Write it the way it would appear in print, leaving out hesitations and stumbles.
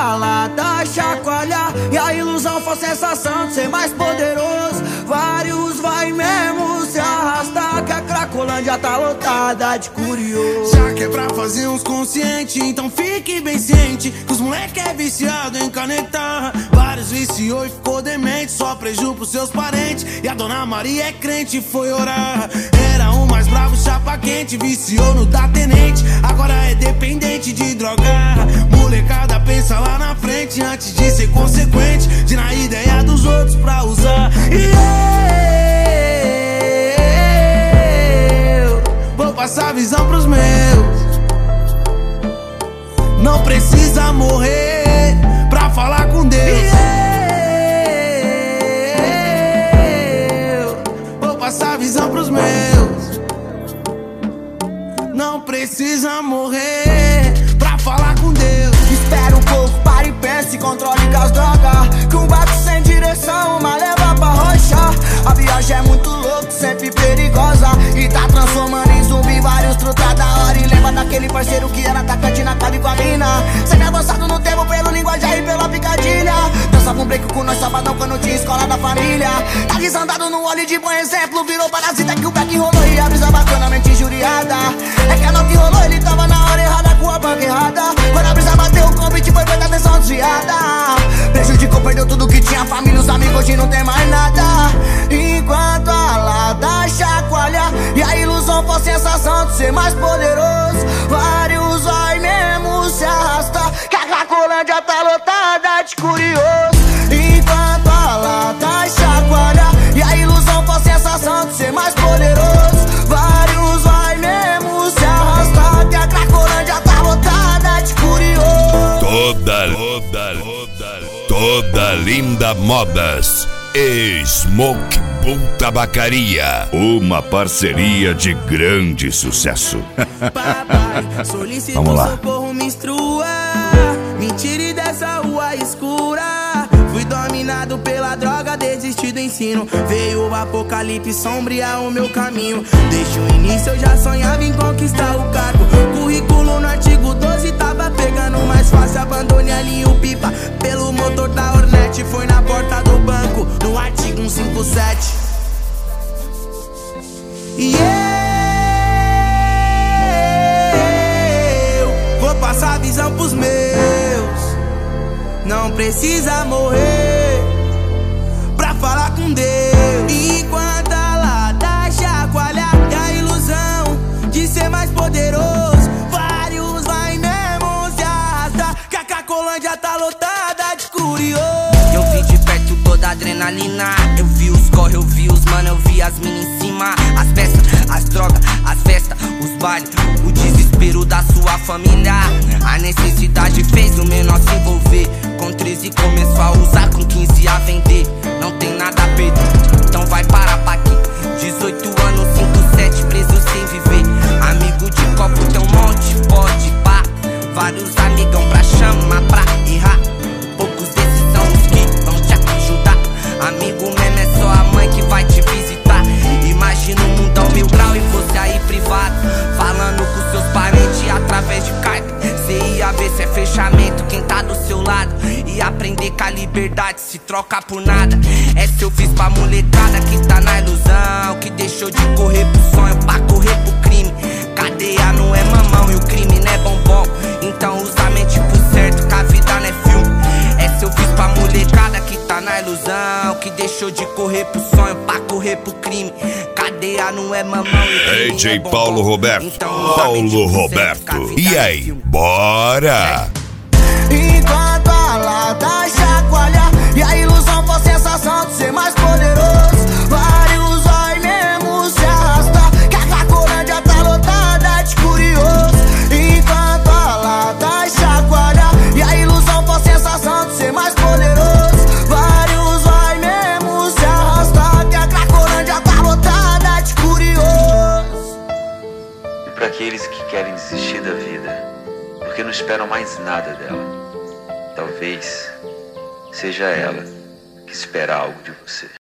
a lata chacoalhar e a ilusão for sensação de ser mais poderoso, vários vai mesmo se arrastar, que a Cracolândia tá lotada de curioso. Já que é pra fazer uns consciente, então fique bem ciente que os moleque é viciado em canetar. Vários viciou e ficou demente, só preju pros seus parentes. E a dona Maria é crente e foi orar. Era o mais bravo, chapa quente, viciou no da tenente, agora é dependente de drogar. Molecada pensa lá na frente antes de ser consequente, de na ideia dos outros pra usar. E eu vou passar a visão pros meus. Não precisa morrer pra falar com Deus. Eu vou passar a visão pros meus. Não precisa morrer pra falar com Deus. Espera um pouco, para e pense, controle com as drogas, que um barco sem direção, uma leva pra rocha. A viagem é muito louca, sempre perigosa, e tá transformando em zumbi vários truta da hora. E lembra daquele parceiro que era atacante na cave com a mina, sempre avançado no tempo pelo linguajar e pela picadilha. Dançava um break com nós sabadão quando tinha escola da família. Tá desandado no olho de bom exemplo, virou parasita que o back rolou e a brisa bacanamente injuriada. É que a não que rolou, ele tava na hora errada com a banca errada. Quando a brisa bateu, o convite foi feita atenção desviada. Prejudicou, perdeu tudo que tinha, família, os amigos, hoje não tem mais nada. Enquanto a lata chacoalha e a ilusão for sensação de ser mais poderoso, vários vai mesmo se arrastar, que a Cracolândia tá lotada de curioso. Enquanto a lata chacoalha e a ilusão for sensação de ser mais poderoso, vários vai mesmo se arrastar, que a Cracolândia tá lotada de curioso. Toda linda modas. Smoke Bull Tabacaria, uma parceria de grande sucesso. Papai, solicito Vamos lá. socorro, me instrua, me tire dessa rua escura. Fui dominado pela droga, desisti do ensino. Veio o apocalipse sombrear o meu caminho. Desde o início eu já sonhava em conquistar o cargo. Currículo no artigo 12 tava pegando mais fácil. Abandone ali o pipa pelo motor da Hornet. Foi na porta do banco, no artigo 157. E eu vou passar a visão pros meus. Não precisa morrer pra falar com Deus. Enquanto a lata chacoalha e a ilusão de ser mais poderoso, vários vai mesmo se arrastar, que a Cracolândia tá lotada de curioso. Eu vi de perto toda a adrenalina, eu vi os corre, eu vi os mano, eu vi as minas em cima, as peças, as drogas, as festas, os bailes, o desespero da sua família. A necessidade fez o menor se envolver. Com 13 começou a usar, com 15 a vender. Não tem nada a perder, então vai parar pra aqui. 18 anos, 5-7, preso sem viver. Amigo de copo tem um monte, pode pá. Vários amigão pra chamar, pra errar. Poucos desses são os que vão te ajudar. Amigo mesmo é só a mãe que vai te visitar. Imagina um mundão 1000 grau e você aí privado, falando com seus parentes através de carta. Cê ia ver se é fechamento quem tá do seu lado, e aprender que a liberdade se troca por nada. Essa eu fiz pra molecada que tá na ilusão, que deixou de correr pro sonho pra correr pro crime. Cadeia não é mamão e o crime não é bombom, então usa a mente pro certo que a vida não é filme. Essa eu fiz pra molecada que tá na ilusão, que deixou de correr pro sonho pra correr pro crime. Cadeia não é mamão e o crime DJ é bombom, Paulo Roberto. então usa a mente Paulo pro certo que a Roberto. vida E não é aí, filme. bora! Enquanto a lata chacoalha e a ilusão for sensação de ser mais poderoso, vários vai mesmo se arrastar, que a Cracolândia tá lotada de curioso. Enquanto a lata chacoalha e a ilusão for sensação de ser mais poderoso, vários vai mesmo se arrastar, que a Cracolândia tá lotada de curioso. E para aqueles que querem desistir da vida, porque não esperam mais nada dela, talvez seja ela que espera algo de você.